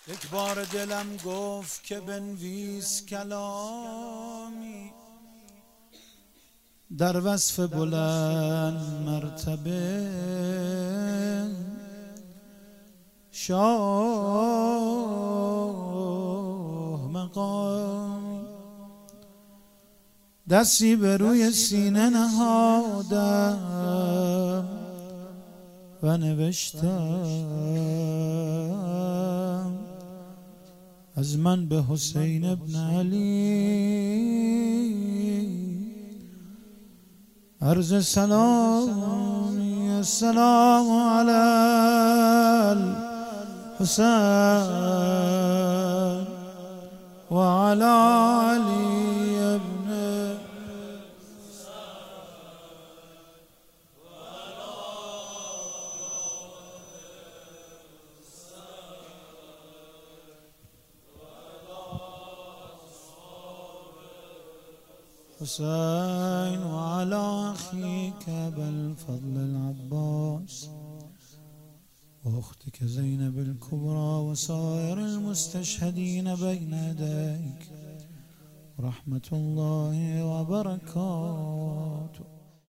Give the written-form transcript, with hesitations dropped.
یک بار دلم گفت که بنویس کلامی در وصف بلند مرتبه شاه مقامی. دستی به روی سینه نهادم و نوشتم از من به حسین ابن علی عرض سلامی. السلام علی الحسین و علی علی ابن حسين وعلى أخيك أبا الفضل العباس وأختك زينب الكبرى وسائر المستشهدين بين يديك رحمة الله وبركاته.